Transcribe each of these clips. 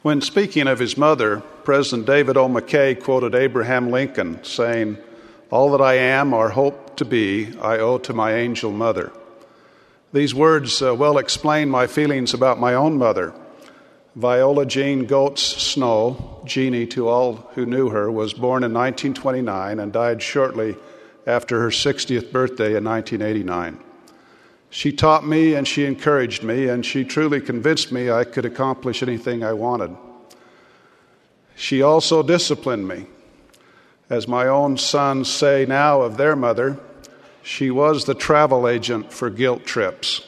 When speaking of his mother, President David O. McKay quoted Abraham Lincoln, saying, "All that I am or hope to be, I owe to my angel mother." These words well explain my feelings about my own mother. Viola Jean Goetz Snow, Jeannie to all who knew her, was born in 1929 and died shortly after her 60th birthday in 1989. She taught me and she encouraged me, and she truly convinced me I could accomplish anything I wanted. She also disciplined me. As my own sons say now of their mother, she was the travel agent for guilt trips.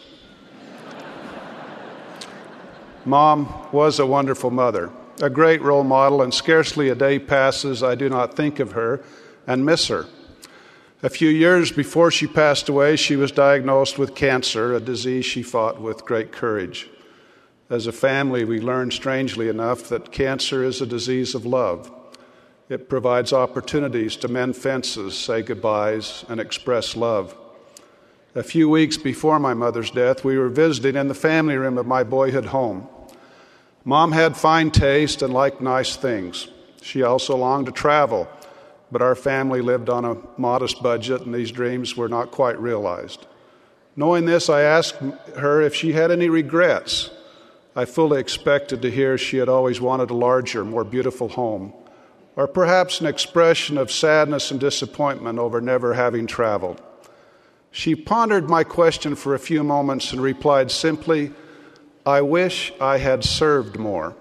Mom was a wonderful mother, a great role model, and scarcely a day passes I do not think of her and miss her. A few years before she passed away, she was diagnosed with cancer, a disease she fought with great courage. As a family, we learned, strangely enough, that cancer is a disease of love. It provides opportunities to mend fences, say goodbyes, and express love. A few weeks before my mother's death, we were visiting in the family room of my boyhood home. Mom had fine taste and liked nice things. She also longed to travel, but our family lived on a modest budget, and these dreams were not quite realized. Knowing this, I asked her if she had any regrets. I fully expected to hear she had always wanted a larger, more beautiful home, or perhaps an expression of sadness and disappointment over never having traveled. She pondered my question for a few moments and replied simply, "I wish I had served more."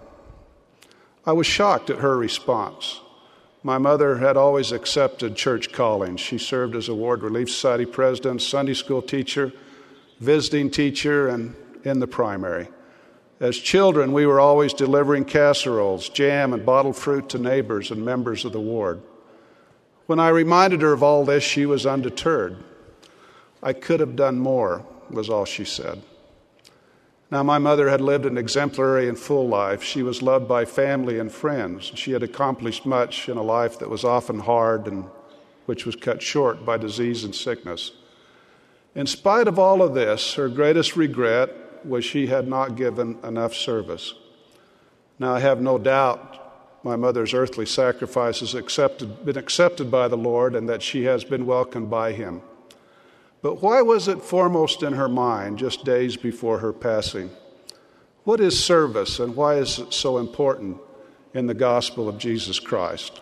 I was shocked at her response. My mother had always accepted church callings. She served as a Ward Relief Society president, Sunday school teacher, visiting teacher, and in the primary. As children, we were always delivering casseroles, jam, and bottled fruit to neighbors and members of the ward. When I reminded her of all this, she was undeterred. "I could have done more," was all she said. Now, my mother had lived an exemplary and full life. She was loved by family and friends. She had accomplished much in a life that was often hard and which was cut short by disease and sickness. In spite of all of this, her greatest regret was she had not given enough service. Now, I have no doubt my mother's earthly sacrifice has been accepted by the Lord and that she has been welcomed by Him. But why was it foremost in her mind just days before her passing? What is service, and why is it so important in the gospel of Jesus Christ?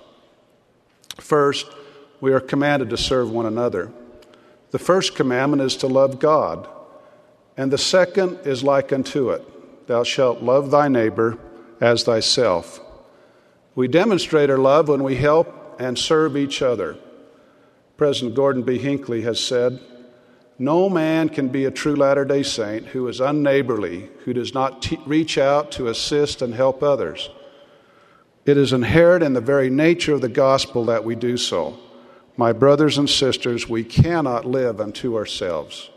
First, we are commanded to serve one another. The first commandment is to love God, and the second is like unto it: thou shalt love thy neighbor as thyself. We demonstrate our love when we help and serve each other. President Gordon B. Hinckley has said, "No man can be a true Latter-day Saint who is unneighborly, who does not reach out to assist and help others. It is inherent in the very nature of the gospel that we do so. My brothers and sisters, we cannot live unto ourselves."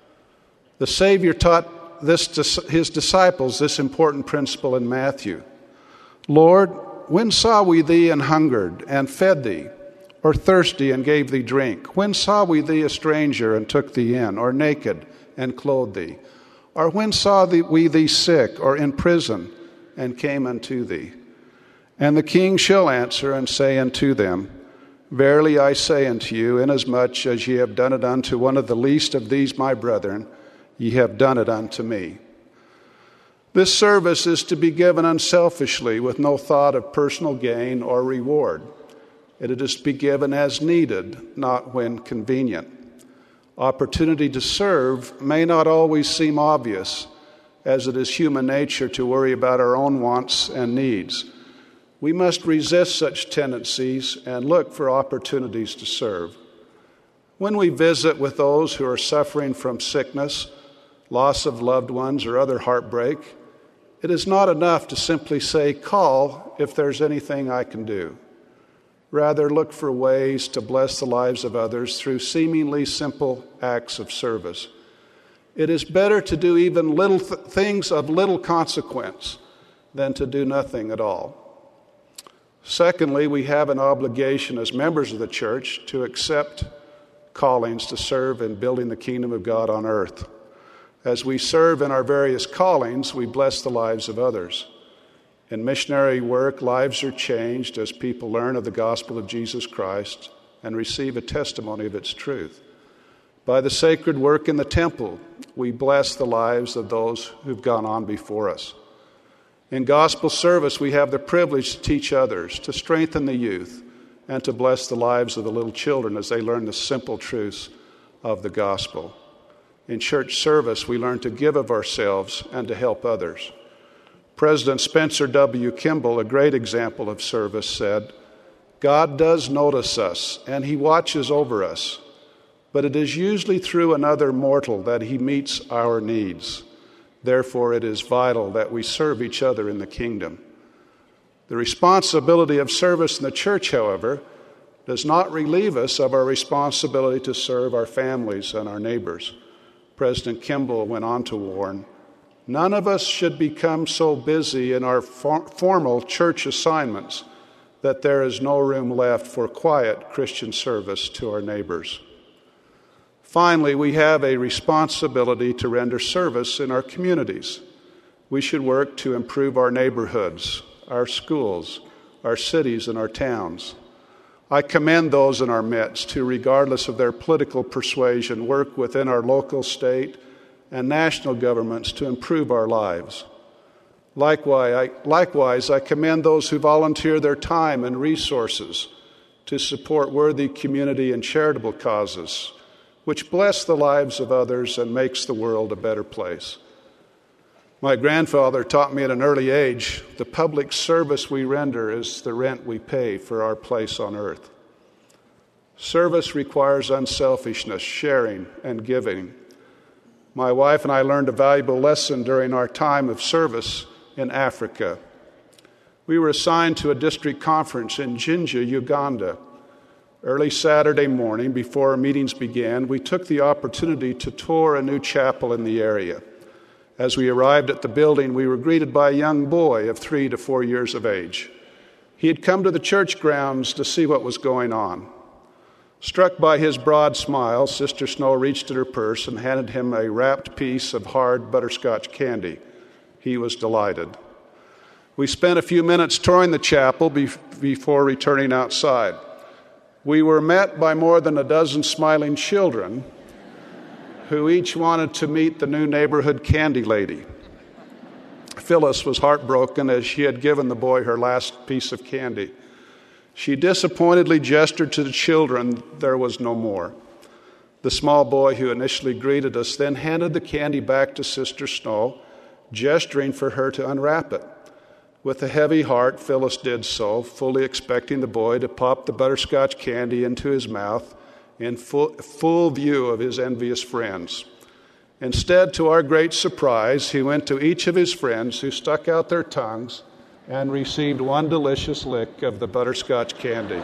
The Savior taught his disciples this important principle in Matthew. "Lord, when saw we thee an hungered and fed thee, or thirsty and gave thee drink? When saw we thee a stranger and took thee in, or naked and clothed thee? Or when saw we thee sick or in prison and came unto thee?" And the King shall answer and say unto them, "Verily I say unto you, inasmuch as ye have done it unto one of the least of these my brethren, ye have done it unto me." This service is to be given unselfishly, with no thought of personal gain or reward. It is to be given as needed, not when convenient. Opportunity to serve may not always seem obvious, as it is human nature to worry about our own wants and needs. We must resist such tendencies and look for opportunities to serve. When we visit with those who are suffering from sickness, loss of loved ones, or other heartbreak, it is not enough to simply say, "Call if there's anything I can do." Rather, look for ways to bless the lives of others through seemingly simple acts of service. It is better to do even little things of little consequence than to do nothing at all. Secondly, we have an obligation as members of the church to accept callings to serve in building the kingdom of God on earth. As we serve in our various callings, we bless the lives of others. In missionary work, lives are changed as people learn of the gospel of Jesus Christ and receive a testimony of its truth. By the sacred work in the temple, we bless the lives of those who've gone on before us. In gospel service, we have the privilege to teach others, to strengthen the youth, and to bless the lives of the little children as they learn the simple truths of the gospel. In church service, we learn to give of ourselves and to help others. President Spencer W. Kimball, a great example of service, said, "God does notice us, and he watches over us, but it is usually through another mortal that he meets our needs. Therefore, it is vital that we serve each other in the kingdom." The responsibility of service in the church, however, does not relieve us of our responsibility to serve our families and our neighbors. President Kimball went on to warn, "None of us should become so busy in our formal church assignments that there is no room left for quiet Christian service to our neighbors." Finally, we have a responsibility to render service in our communities. We should work to improve our neighborhoods, our schools, our cities, and our towns. I commend those in our midst who, regardless of their political persuasion, work within our local, state, and national governments to improve our lives. Likewise, I commend those who volunteer their time and resources to support worthy community and charitable causes, which bless the lives of others and makes the world a better place. My grandfather taught me at an early age, the public service we render is the rent we pay for our place on earth. Service requires unselfishness, sharing, and giving. My wife and I learned a valuable lesson during our time of service in Africa. We were assigned to a district conference in Jinja, Uganda. Early Saturday morning, before our meetings began, we took the opportunity to tour a new chapel in the area. As we arrived at the building, we were greeted by a young boy of 3 to 4 years of age. He had come to the church grounds to see what was going on. Struck by his broad smile, Sister Snow reached in her purse and handed him a wrapped piece of hard butterscotch candy. He was delighted. We spent a few minutes touring the chapel before returning outside. We were met by more than a dozen smiling children who each wanted to meet the new neighborhood candy lady. Phyllis was heartbroken as she had given the boy her last piece of candy. She disappointedly gestured to the children there was no more. The small boy who initially greeted us then handed the candy back to Sister Snow, gesturing for her to unwrap it. With a heavy heart, Phyllis did so, fully expecting the boy to pop the butterscotch candy into his mouth in full view of his envious friends. Instead, to our great surprise, he went to each of his friends who stuck out their tongues and received one delicious lick of the butterscotch candy.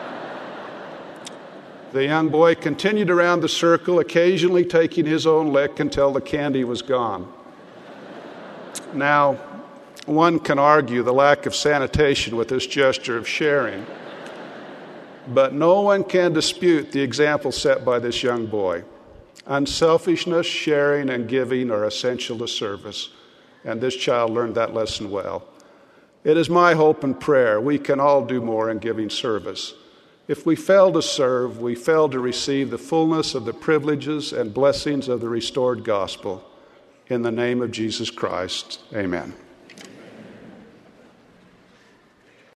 The young boy continued around the circle, occasionally taking his own lick until the candy was gone. Now, one can argue the lack of sanitation with this gesture of sharing, but no one can dispute the example set by this young boy. Unselfishness, sharing, and giving are essential to service, and this child learned that lesson well. It is my hope and prayer we can all do more in giving service. If we fail to serve, we fail to receive the fullness of the privileges and blessings of the restored gospel. In the name of Jesus Christ, amen.